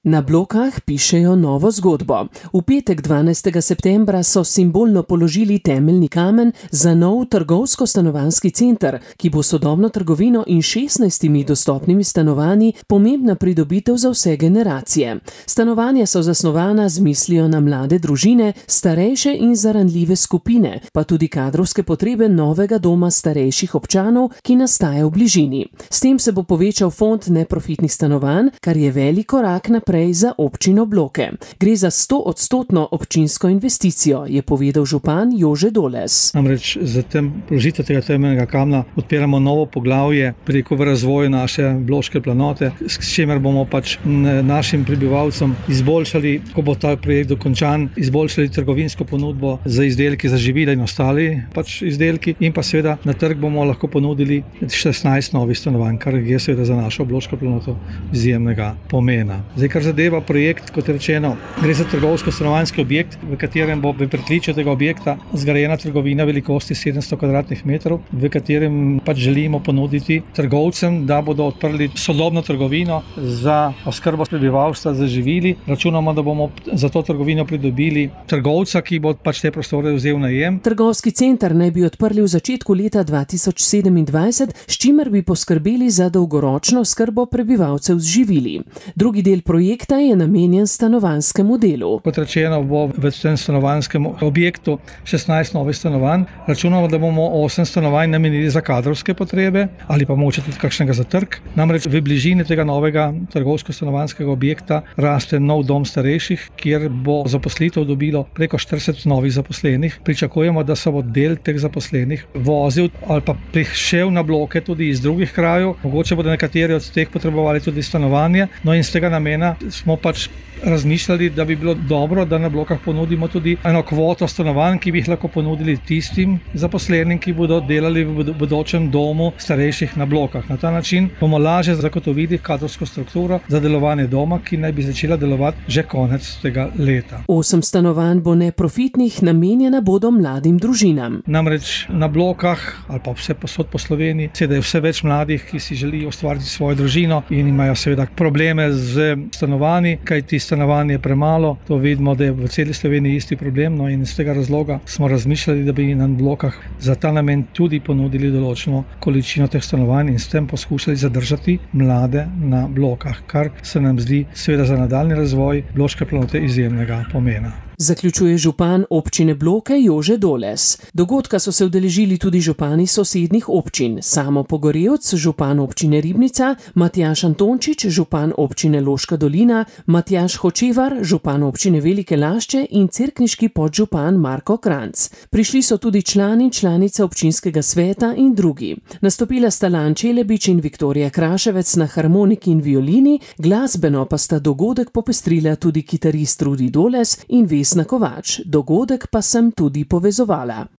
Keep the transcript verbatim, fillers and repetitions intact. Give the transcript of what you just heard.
Na Blokah pišejo novo zgodbo. V petek dvanajstega septembra so simbolno položili temeljni kamen za nov trgovsko-stanovanjski center, ki bo sodobno trgovino in šestnajstimi dostopnimi stanovanji pomembna pridobitev za vse generacije. Stanovanja so zasnovana z mislijo na mlade družine, starejše in ranljive skupine, pa tudi kadrovske potrebe novega doma starejših občanov, ki nastaja v bližini. S tem se bo povečal fond neprofitnih stanovanj, kar je velik korak naprej za občino Bloke. Gre za stoodstotno občinsko investicijo, je povedal župan Jože Doles. Namreč za tem položitev tega temeljnega kamna odpiramo novo poglavje preko v razvoju naše bloške planote, s čimer bomo pač našim prebivalcem izboljšali, ko bo ta projekt dokončan, izboljšali trgovinsko ponudbo za izdelki za živila in ostali pač izdelki in pa seveda na trg bomo lahko ponudili šestnajst novih stanovanj, kar je seveda za našo bloško planoto izjemnega pomena. Zdaj, kar zadeva projekt, kot rečeno, gre za trgovsko-stanovanjski objekt, v katerem bo v pritličju tega objekta zgrajena trgovina velikosti sedemsto kvadratnih metrov, v katerem pač želimo ponuditi trgovcem, da bodo odprli sodobno trgovino za oskrbo prebivalstva z živili. Računamo, da bomo za to trgovino pridobili trgovca, ki bo pač te prostore vzel v najem. Trgovski center naj bi odprli v začetku leta dva tisoč sedemindvajset, s čimer bi poskrbeli za dolgoročno oskrbo prebivalcev z živili. Drugi del projekta je namenjen stanovanjskemu delu. Kot rečeno, bo v tem stanovanjskem objektu šestnajst novih stanovanj. Računamo, da bomo osem stanovanj namenili za kadrovske potrebe ali pa mogoče tudi kakšnega za trg. Namreč v bližini tega novega trgovsko-stanovanjskega objekta raste nov dom starejših, kjer bo zaposlitev dobilo preko štirideset novih zaposlenih. Pričakujemo, da se bo del teh zaposlenih vozil ali pa prišel na Bloke tudi iz drugih krajev. Mogoče bodo nekateri od teh potrebovali tudi stanovanje. No in z tega namena smo pač razmišljali, da bi bilo dobro, da na Blokah ponudimo tudi eno kvoto stanovanj, ki bi jih lahko ponudili tistim zaposlenim, ki bodo delali v bodočem domu starejših na Blokah. Na ta način bomo lažje zagotovili kadrovsko strukturo za delovanje doma, ki naj bi začela delovati že konec tega leta. Osem stanovanj bo neprofitnih, namenjena bodo mladim družinam. Namreč na Blokah ali pa vse posod po Sloveniji sedajo vse več mladih, ki si želijo ustvariti svojo družino in imajo seveda probleme z stanovanji, kajti stanovanje je premalo. To vidimo, da je v celi Sloveniji isti problem, no in iz tega razloga smo razmišljali, da bi na Blokah za ta namen tudi ponudili določeno količino teh stanovanj in s tem poskušali zadržati mlade na Blokah, kar se nam zdi seveda za nadaljnji razvoj bloške planote izjemnega pomena. Zaključuje župan občine Bloke Jože Doles. Dogodka so se udeležili tudi župani sosednjih občin. Samo Pogorevc, župan občine Ribnica, Matjaž Antončič, župan občine Loška dolina, Matjaž Hočevar, župan občine Velike Lašče in cerkniški podžupan Marko Kranjc. Prišli so tudi člani in članice občinskega sveta in drugi. Nastopila sta Lan Čelebič in Viktorija Kraševec na harmoniki in violini, glasbeno pa sta dogodek popestrila tudi kitarist Rudi Doles in Vesna Kovač. Dogodek pa sem tudi povezovala.